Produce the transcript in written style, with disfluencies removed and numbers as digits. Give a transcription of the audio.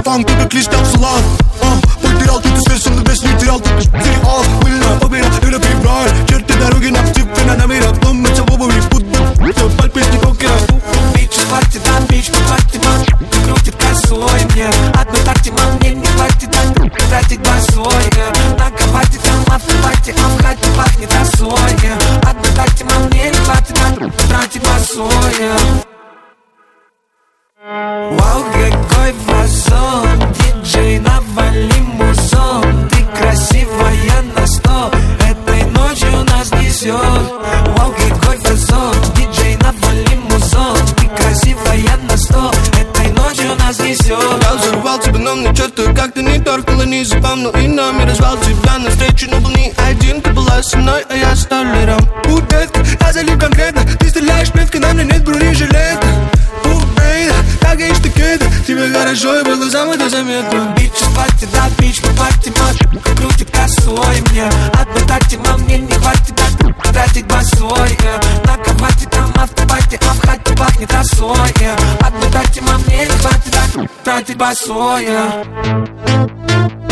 фанк, ты как листья в салат. Потерял ты связь, он весь не терял, ты сериал. Пыльная победа, это февраль. Черты дороги нам степенно на мира. Думается в обуви, будто паль песни покера. Бич в парте, да, бич в парте, мам. Крутит косой мне. Одной такти, мам, мне не хватит, да. Тратить босой, на кровати, там автопати, а в хате пахнет росой. Одной такти, мам, мне не хватит, да. Тратить босой. Вау, какой фасон, диджей, навали музон. Ты красивая на 100, этой ночью нас несет. Вау, какой фасон, диджей, навали музон. Ты красивая на 100, этой ночью нас несет. Я взорвал тебя, но мне чё-то как-то не торкало, не запомнил и номер. Звал тебя на встречу, но был не один. Ты была со мной, а я столером. Детка, я залип конкретно. Ты стреляешь метко, на мне нет бронежилета. Как я штукета, тебе хорошо и было самое заметно. Бич в парте, да, бич в парте, мам. Крутит косой мне. Одной такти, мам, мне не хватит, да. Тратить босой, на кровати, там автопати, а в хате пахнет росой. Одной такти, мам, мне не хватит, да. Тратить босой.